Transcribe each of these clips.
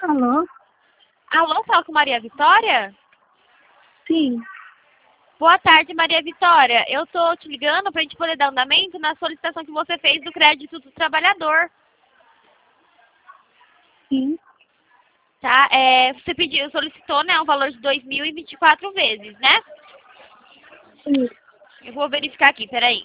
Alô? Alô, fala com Maria Vitória? Sim. Boa tarde, Maria Vitória. Eu tô te ligando pra gente poder dar andamento na solicitação que você fez do crédito do trabalhador. Sim. Tá? Você solicitou, né, um valor de 2.024 vezes, né? Sim. Eu vou verificar aqui, peraí.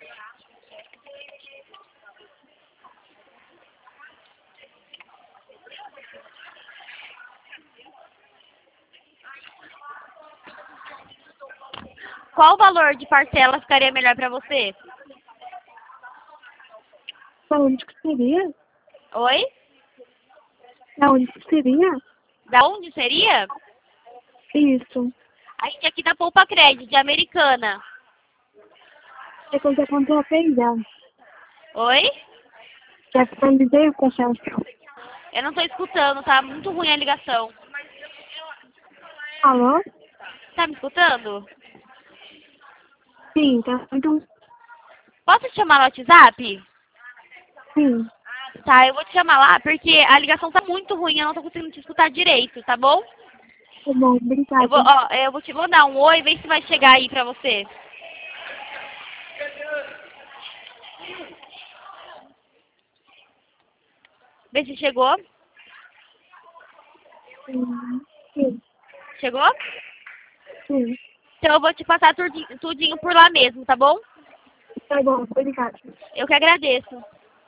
Qual o valor de parcela ficaria melhor pra você? Da onde que seria? Oi? Da onde que seria? Da onde seria? Isso. A gente aqui da Poupa Crédito, de Americana. É quando eu contou a pegar. Oi? Já finalizei o processo. Eu não tô escutando, tá muito ruim a ligação. Alô? Tá me escutando? Sim, tá muito... Posso te chamar no WhatsApp? Sim. Tá, eu vou te chamar lá porque a ligação tá muito ruim, eu não tô conseguindo te escutar direito, tá bom? Tá bom, obrigada. Eu vou te mandar um oi, ver se vai chegar aí pra você. Vê se chegou. Sim. Chegou? Sim. Então eu vou te passar tudinho por lá mesmo, tá bom? Tá bom, obrigada. Eu que agradeço.